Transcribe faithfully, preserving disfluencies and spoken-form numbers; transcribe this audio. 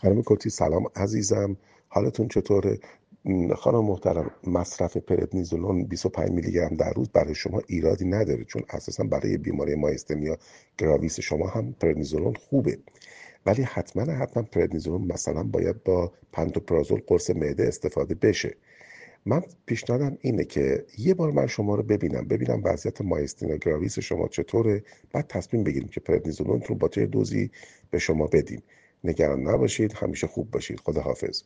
خانم کوتی سلام عزیزم، حالتون چطوره؟ م، خانم محترم، مصرف پردنیزولون بیست و پنج میلی گرم در روز برای شما ایرادی نداره، چون اساسا برای بیماری مایستنیا گراویس شما هم پردنیزولون خوبه. ولی حتما حتما پردنیزولون مثلا باید با پانتوپرازول قرص معده استفاده بشه. من پیشنهادم اینه که یه بار من شما رو ببینم ببینم وضعیت مایستنیا گراویس شما چطوره، بعد تصمیم بگیریم که پردنیزولون رو با چه دوزی به شما بدیم. نگران نباشید، همیشه خوب باشید. خدا حافظ.